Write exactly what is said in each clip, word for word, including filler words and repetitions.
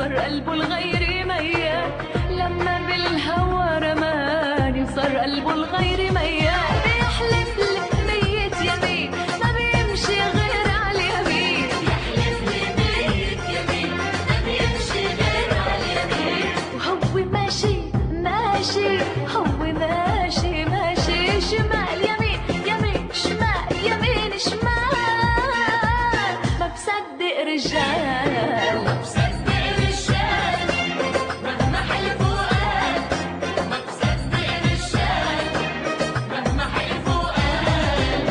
صار قلبه الغيري ميال، لما بالهوى رماني وصار قلبه الغيري ميال. بيحلف لي ميت يمين ما بيمشي غير على اليمين، يحلف لي ميت يمين ما بيمشي غير على اليمين. وهو ماشي ماشي هو ماشي ماشي شمال يمين يمين شمال يمين شمال، ما بصدق رجال ما بصدق رجال مهما حلفوا قال، ما بصدق رجال مهما حلفوا قال.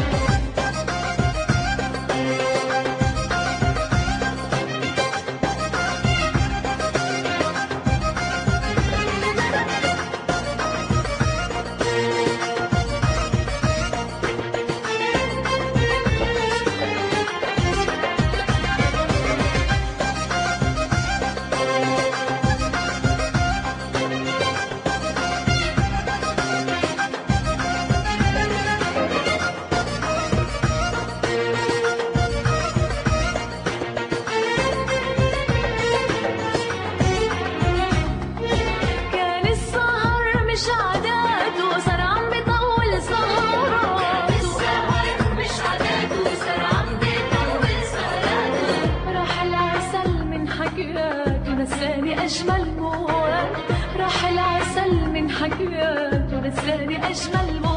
كان السهر مش عاداته صار عم بيطول سهراته، السهر مش عاداته صار عم بيطول سهراته. راح العسل من حكياته نساني أجمل موال، راح العسل من حكياته نساني أجمل موال.